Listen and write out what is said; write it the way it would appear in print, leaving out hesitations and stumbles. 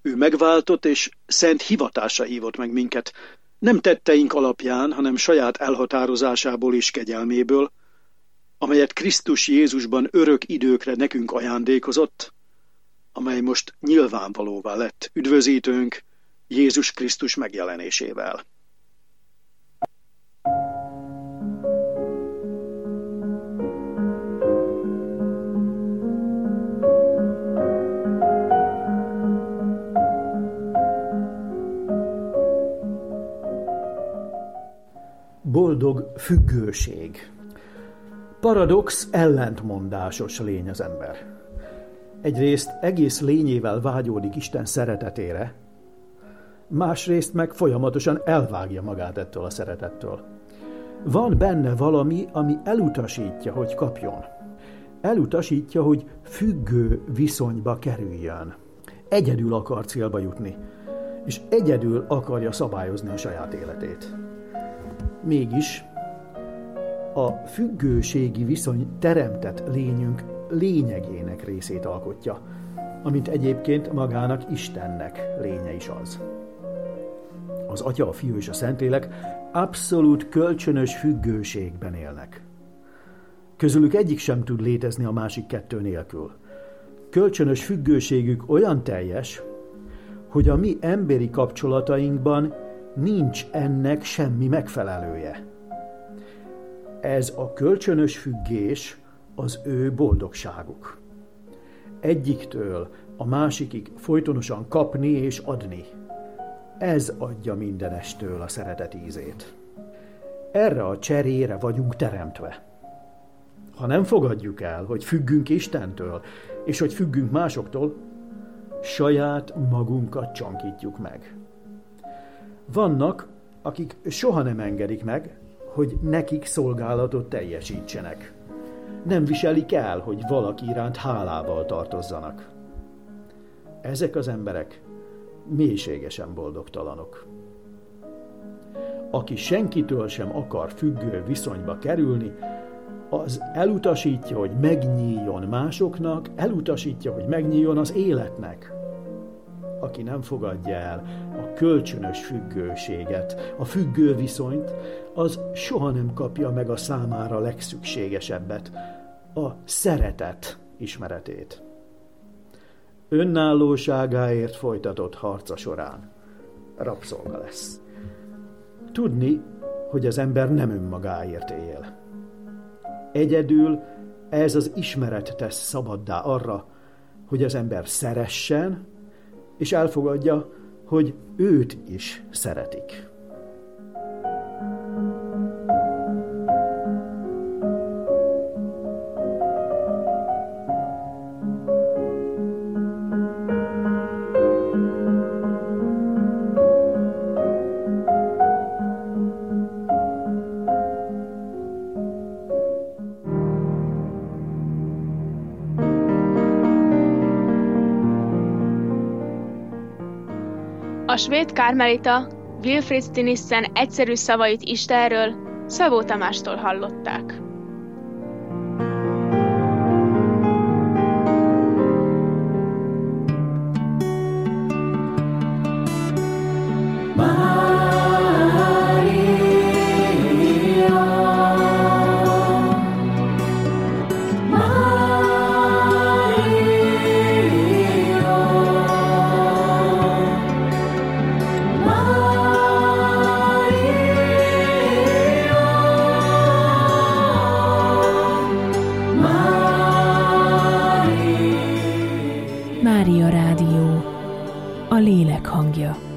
Ő megváltott és szent hivatásra hívott meg minket, nem tetteink alapján, hanem saját elhatározásából és kegyelméből, amelyet Krisztus Jézusban örök időkre nekünk ajándékozott, amely most nyilvánvalóvá lett üdvözítőnk Jézus Krisztus megjelenésével. Boldog függőség. Paradox, ellentmondásos lény az ember. Egyrészt egész lényével vágyódik Isten szeretetére, másrészt meg folyamatosan elvágja magát ettől a szeretettől. Van benne valami, ami elutasítja, hogy kapjon. Elutasítja, hogy függő viszonyba kerüljön. Egyedül akar célba jutni, és egyedül akarja szabályozni a saját életét. Mégis a függőségi viszony teremtett lényünk lényegének részét alkotja, amint egyébként magának Istennek lénye is az. Az Atya, a Fiú és a Szentlélek abszolút kölcsönös függőségben élnek. Közülük egyik sem tud létezni a másik kettő nélkül. Kölcsönös függőségük olyan teljes, hogy a mi emberi kapcsolatainkban nincs ennek semmi megfelelője. Ez a kölcsönös függés az ő boldogságuk. Egyiktől a másikig folytonosan kapni és adni. Ez adja mindenestől a szeretet ízét. Erre a cserére vagyunk teremtve. Ha nem fogadjuk el, hogy függünk Istentől, és hogy függünk másoktól, saját magunkat csonkítjuk meg. Vannak, akik soha nem engedik meg, hogy nekik szolgálatot teljesítsenek. Nem viselik el, hogy valaki iránt hálával tartozzanak. Ezek az emberek mélységesen boldogtalanok. Aki senkitől sem akar függő viszonyba kerülni, az elutasítja, hogy megnyíljon másoknak, elutasítja, hogy megnyíljon az életnek. Aki nem fogadja el a kölcsönös függőséget, a függő viszonyt, az soha nem kapja meg a számára legszükségesebbet, a szeretet ismeretét. Önállóságáért folytatott harca során rabszolga lesz. Tudni, hogy az ember nem önmagáért él. Egyedül ez az ismeret tesz szabaddá arra, hogy az ember szeressen, és elfogadja, hogy őt is szeretik. A svéd kármelita Wilfrid Stinissen egyszerű szavait Istenről Szabó Tamástól hallották. Mária Rádió, a lélek hangja.